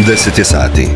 10 je sati.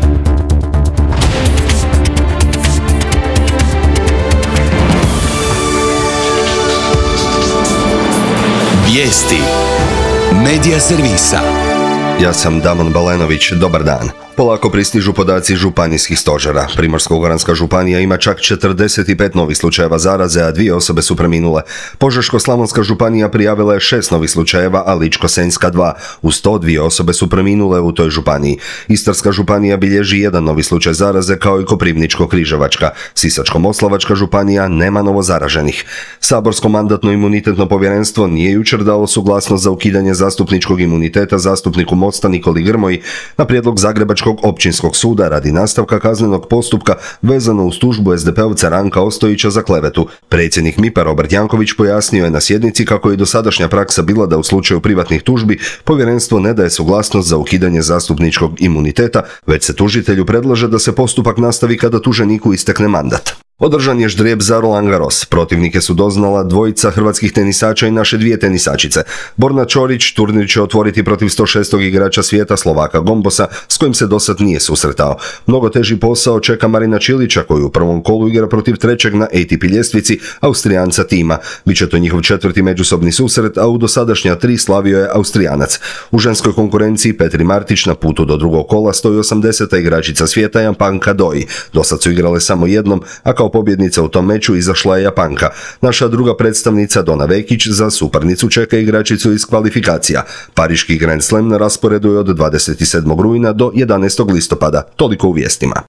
Vijesti Medija servisa. Ja sam Damon Balenović, dobar dan. Polako pristižu podaci županijskih stožera. Primorsko-goranska županija ima čak 45 novih slučajeva zaraze, a 2 osobe su preminule. Požeško-slavonska županija prijavila je 6 novih slučajeva, a Ličko-senjska 2. Uz to 2 osobe su preminule u toj županiji. Istarska županija bilježi 1 novi slučaj zaraze, kao i Koprivničko-križevačka. Sisačko-moslavačka županija nema novo zaraženih. Saborsko mandatno-imunitetno povjerenstvo nije jučer dalo suglasnost za ukidanje zastupničkog imuniteta zastupniku Mosta Nikoli Grmoji na prijedlog Zagrebačkog općinskog suda radi nastavka kaznenog postupka vezano uz tužbu SDP-ovca Ranka Ostojića za klevetu. Predsjednik MIP-a Robert Janković pojasnio je na sjednici kako je dosadašnja praksa bila da u slučaju privatnih tužbi povjerenstvo ne daje suglasnost za ukidanje zastupničkog imuniteta, već se tužitelju predlaže da se postupak nastavi kada tuženiku istekne mandat. Održan je ždrijeb za Roland Garros. Protivnike su doznala 2 hrvatskih tenisača i naše 2 tenisačice. Borna Ćorić turnir će otvoriti protiv 106. igrača svijeta Slovaka Gombosa, s kojim se dosad nije susretao. Mnogo teži posao čeka Marina Čilića, koji u prvom kolu igra protiv 3. na ATP ljestvici Austrijanca Tima. Biće to njihov 4. međusobni susret, a u dosadašnja 3 slavio je Austrijanac. U ženskoj konkurenciji Petri Martić na putu do drugog kola 180. igračica svijeta Japanka Doi. Dosad su igrale samo jednom, a kao pobjednica u tom meču izašla je Japanka. Naša druga predstavnica Dona Vekić za suparnicu čeka igračicu iz kvalifikacija. Pariški Grand Slam na rasporedu je od 27. rujna do 11. listopada. Toliko u vijestima.